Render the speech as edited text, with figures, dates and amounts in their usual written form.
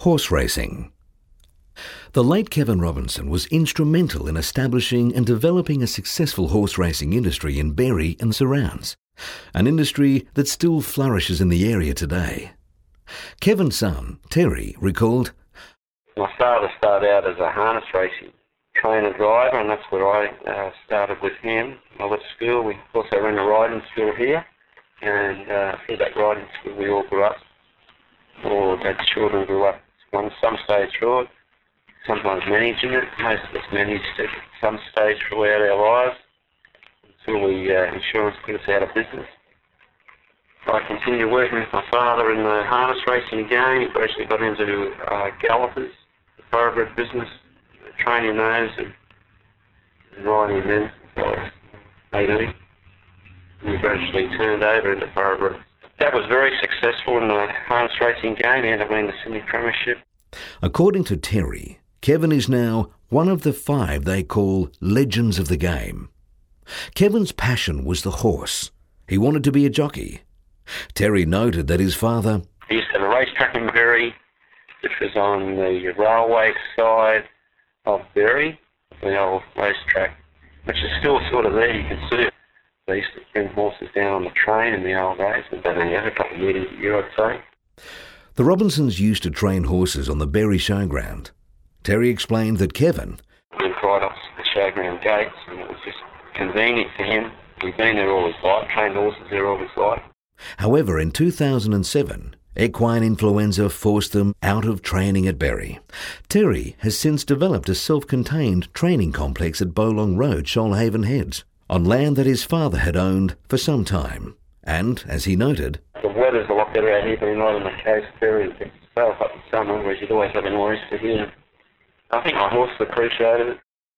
Horse racing. The late Kevin Robinson was instrumental in establishing and developing a successful horse racing industry in Berry and surrounds, an industry that still flourishes in the area today. Kevin's son, Terry, recalled, "My father started out as a harness racing trainer driver, and that's where I started with him. I went to school. We also ran a riding school here, and through that riding school we all grew up. All Dad's children grew up. Some stayed short, sometimes managing it. Most of us managed at some stage throughout our lives until insurance put us out of business. I continued working with my father in the harness racing game. He gradually got into gallopers, the thoroughbred business, training those and riding them for 18. We gradually turned over into thoroughbred. That was very successful in the harness racing game. He ended up winning the Sydney Premiership. According to Terry, Kevin is now one of the 5 they call legends of the game. Kevin's passion was the horse. He wanted to be a jockey. Terry noted that his father... He used to have a racetrack in Berry, which was on the railway side of Berry, the old racetrack, which is still sort of there. You can see it. They used to bring horses down on the train in the old days, and they only had a couple of meetings a year, I'd say. The Robinsons used to train horses on the Berry Showground. Terry explained that Kevin... went right off the showground gates, and it was just convenient for him. He'd been there all his life, trained horses there all his life. However, in 2007, equine influenza forced them out of training at Berry. Terry has since developed a self-contained training complex at Bowlong Road, Shoalhaven Heads, on land that his father had owned for some time. And, as he noted, "The weather's a lot better out here than right on the coast. Berry gets itself up in summer, whereas you'd always have a noise to hear. I think my horses appreciated it.